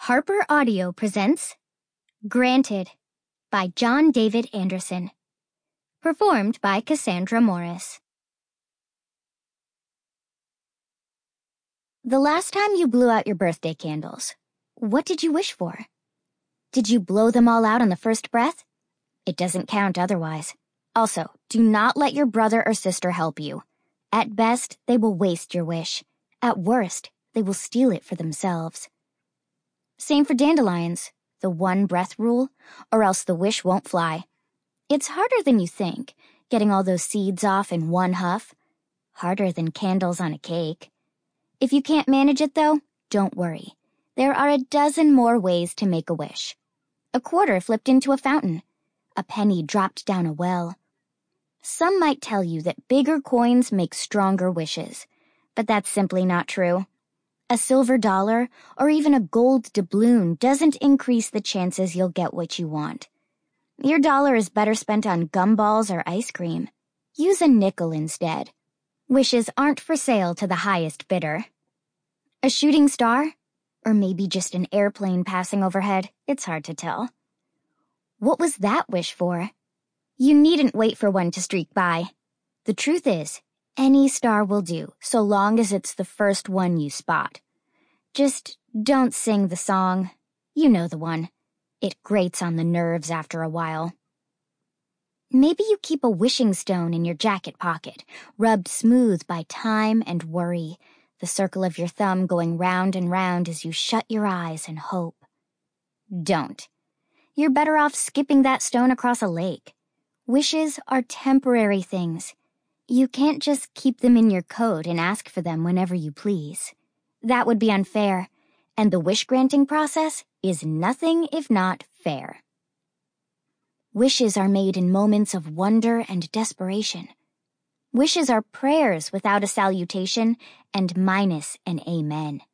Harper Audio presents Granted by John David Anderson. Performed by Cassandra Morris. The last time you blew out your birthday candles, what did you wish for? Did you blow them all out on the first breath? It doesn't count otherwise. Also, do not let your brother or sister help you. At best, they will waste your wish. At worst, they will steal it for themselves. Same for dandelions, the one breath rule, or else the wish won't fly. It's harder than you think, getting all those seeds off in one huff. Harder than candles on a cake. If you can't manage it though, don't worry. There are a dozen more ways to make a wish. A quarter flipped into a fountain. A penny dropped down a well. Some might tell you that bigger coins make stronger wishes, but that's simply not true. A silver dollar or even a gold doubloon doesn't increase the chances you'll get what you want. Your dollar is better spent on gumballs or ice cream. Use a nickel instead. Wishes aren't for sale to the highest bidder. A shooting star? Or maybe just an airplane passing overhead? It's hard to tell. What was that wish for? You needn't wait for one to streak by. The truth is, any star will do, so long as it's the first one you spot. Just don't sing the song. You know the one. It grates on the nerves after a while. Maybe you keep a wishing stone in your jacket pocket, rubbed smooth by time and worry, the circle of your thumb going round and round as you shut your eyes and hope. Don't. You're better off skipping that stone across a lake. Wishes are temporary things. You can't just keep them in your coat and ask for them whenever you please. That would be unfair, and the wish-granting process is nothing if not fair. Wishes are made in moments of wonder and desperation. Wishes are prayers without a salutation and minus an amen.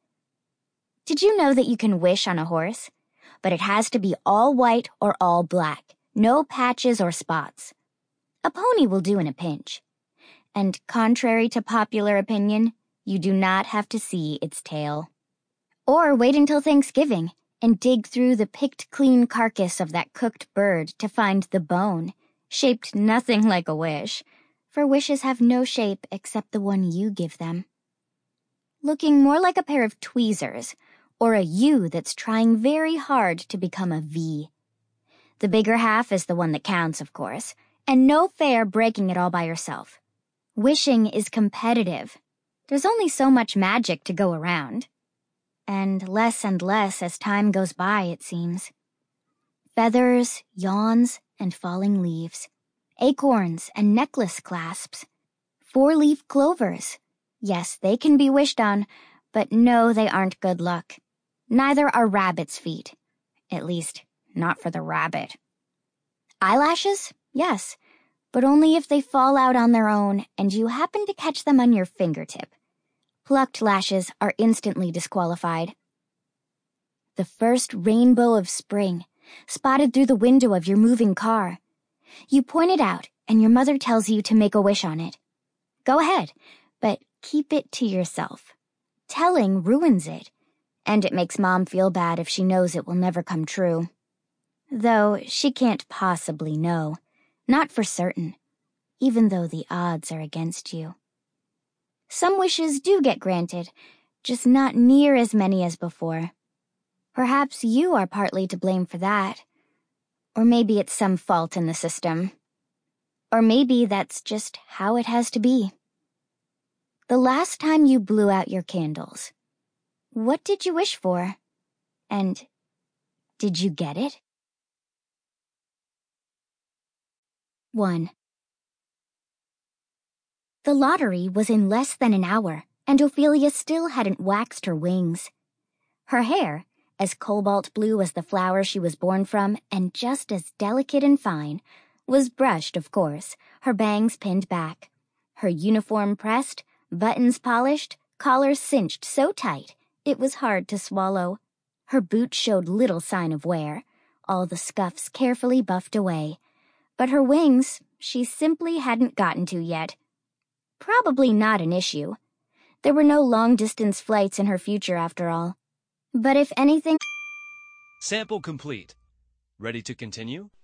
Did you know that you can wish on a horse? But it has to be all white or all black, no patches or spots. A pony will do in a pinch. And contrary to popular opinion, you do not have to see its tail. Or wait until Thanksgiving and dig through the picked clean carcass of that cooked bird to find the bone, shaped nothing like a wish, for wishes have no shape except the one you give them. Looking more like a pair of tweezers, or a U that's trying very hard to become a V. The bigger half is the one that counts, of course, and no fair breaking it all by yourself. Wishing is competitive. There's only so much magic to go around. And less as time goes by, it seems. Feathers, yawns, and falling leaves. Acorns and necklace clasps. Four-leaf clovers. Yes, they can be wished on, but no, they aren't good luck. Neither are rabbit's feet. At least, not for the rabbit. Eyelashes? Yes, but only if they fall out on their own and you happen to catch them on your fingertip. Plucked lashes are instantly disqualified. The first rainbow of spring, spotted through the window of your moving car. You point it out and your mother tells you to make a wish on it. Go ahead, but keep it to yourself. Telling ruins it, and it makes Mom feel bad if she knows it will never come true. Though she can't possibly know, not for certain, even though the odds are against you. Some wishes do get granted, just not near as many as before. Perhaps you are partly to blame for that. Or maybe it's some fault in the system. Or maybe that's just how it has to be. The last time you blew out your candles, what did you wish for? And did you get it? 1. The lottery was in less than an hour, and Ophelia still hadn't waxed her wings. Her hair, as cobalt blue as the flower she was born from and just as delicate and fine, was brushed, of course, her bangs pinned back. Her uniform pressed, buttons polished, collar cinched so tight it was hard to swallow. Her boots showed little sign of wear, all the scuffs carefully buffed away. But her wings, she simply hadn't gotten to yet. Probably not an issue. There were no long-distance flights in her future after all. But if anything... Sample complete. Ready to continue?